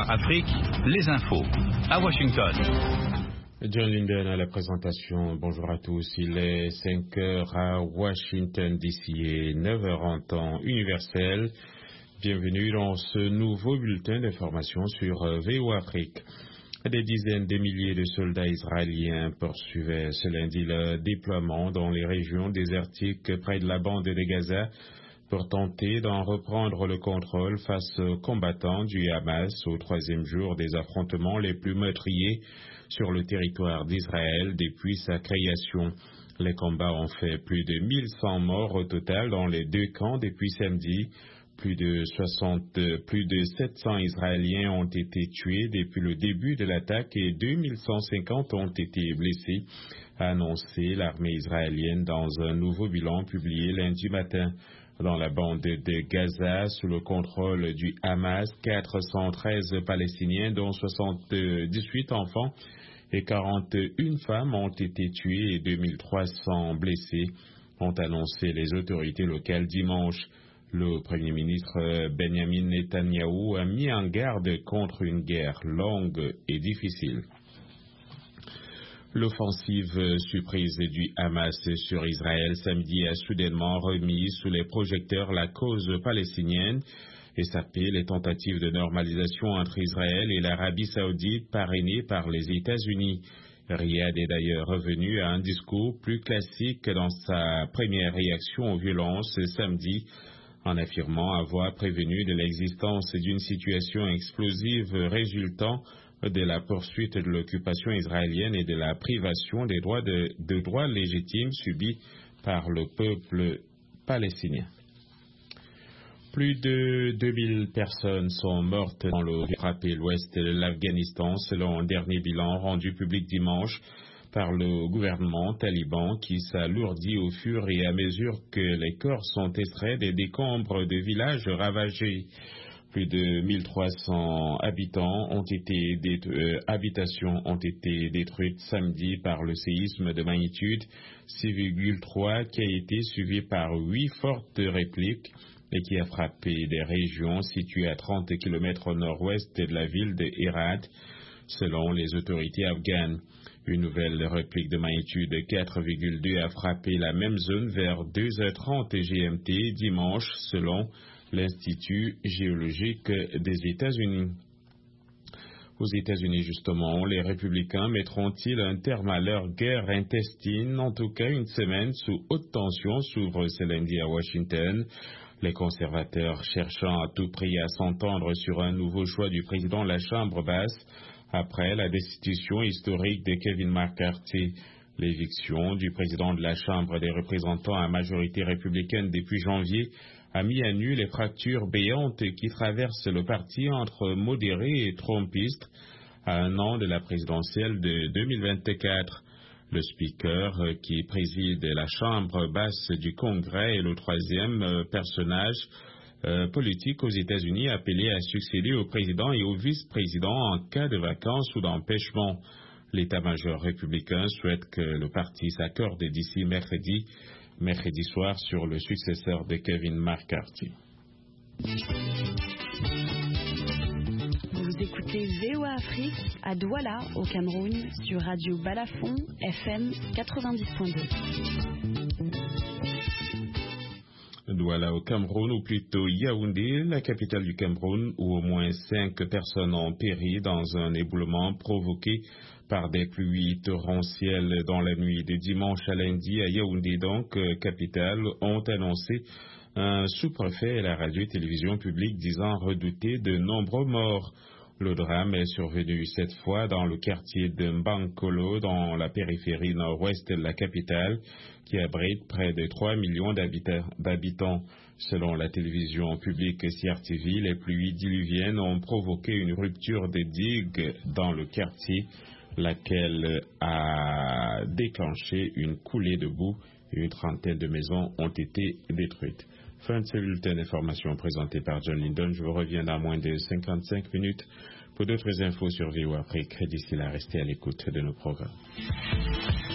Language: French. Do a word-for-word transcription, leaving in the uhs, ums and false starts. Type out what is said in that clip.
O A Afrique, les infos. À Washington. John Linden à la présentation. Bonjour à tous. Il est cinq heures à Washington D C et neuf heures en temps universel. Bienvenue dans ce nouveau bulletin d'information sur V O A Afrique. Des dizaines de milliers de soldats israéliens poursuivaient ce lundi le déploiement dans les régions désertiques près de la bande de Gaza pour tenter d'en reprendre le contrôle face aux combattants du Hamas au troisième jour des affrontements les plus meurtriers sur le territoire d'Israël depuis sa création. Les combats ont fait plus de mille cent morts au total dans les deux camps depuis samedi. Plus de soixante, plus de sept cents Israéliens ont été tués depuis le début de l'attaque et deux mille cent cinquante ont été blessés, a annoncé l'armée israélienne dans un nouveau bilan publié lundi matin. Dans la bande de Gaza, sous le contrôle du Hamas, quatre cent treize Palestiniens, dont soixante-dix-huit enfants et quarante et une femmes ont été tués et deux mille trois cents blessés, ont annoncé les autorités locales dimanche. Le Premier ministre Benjamin Netanyahou a mis en garde contre une guerre longue et difficile. L'offensive surprise du Hamas sur Israël samedi a soudainement remis sous les projecteurs la cause palestinienne et sapé les tentatives de normalisation entre Israël et l'Arabie saoudite parrainées par les États-Unis. Riyad est d'ailleurs revenu à un discours plus classique dans sa première réaction aux violences samedi, en affirmant avoir prévenu de l'existence d'une situation explosive résultant de la poursuite de l'occupation israélienne et de la privation des droits de, de droits légitimes subis par le peuple palestinien. Plus de deux mille personnes sont mortes dans le frappé l'ouest de l'Afghanistan, selon un dernier bilan rendu public dimanche par le gouvernement taliban qui s'alourdit au fur et à mesure que les corps sont extraits des décombres de villages ravagés. Plus de mille trois cents habitants ont été détruits, euh, habitations ont été détruites samedi par le séisme de magnitude six virgule trois qui a été suivi par huit fortes répliques et qui a frappé des régions situées à trente kilomètres au nord-ouest de la ville de Herat, selon les autorités afghanes. Une nouvelle réplique de magnitude quatre virgule deux a frappé la même zone vers deux heures trente G M T dimanche, selon l'Institut géologique des États-Unis. Aux États-Unis, justement, les républicains mettront-ils un terme à leur guerre intestine? En tout cas, une semaine sous haute tension s'ouvre ce lundi à Washington. Les conservateurs cherchant à tout prix à s'entendre sur un nouveau choix du président de la Chambre basse après la destitution historique de Kevin McCarthy. L'éviction du président de la Chambre des représentants à majorité républicaine depuis janvier a mis à nu les fractures béantes qui traversent le parti entre modérés et trumpistes à un an de la présidentielle de deux mille vingt-quatre. Le speaker qui préside la Chambre basse du Congrès est le troisième personnage euh, politique aux États-Unis appelé à succéder au président et au vice-président en cas de vacances ou d'empêchement. L'état-major républicain souhaite que le parti s'accorde d'ici mercredi, mercredi soir sur le successeur de Kevin McCarthy. Vous écoutez V O A Afrique à Douala, au Cameroun, sur Radio Balafon, F M quatre-vingt-dix point deux. Douala au Cameroun, ou plutôt Yaoundé, la capitale du Cameroun, où au moins cinq personnes ont péri dans un éboulement provoqué par des pluies torrentielles dans la nuit de dimanche à lundi à Yaoundé, donc capitale, ont annoncé un sous-préfet à la radio-télévision publique disant redouter de nombreux morts. Le drame est survenu cette fois dans le quartier de Mbankolo, dans la périphérie nord-ouest de la capitale, qui abrite près de trois millions d'habitants. Selon la télévision publique C R T V, les pluies diluviennes ont provoqué une rupture des digues dans le quartier, laquelle a déclenché une coulée de boue et une trentaine de maisons ont été détruites. Fin de ce bulletin d'information présenté par John Linden. Je vous reviens dans moins de cinquante-cinq minutes pour d'autres infos sur V O A Afrique. D'ici là, restez à l'écoute de nos programmes.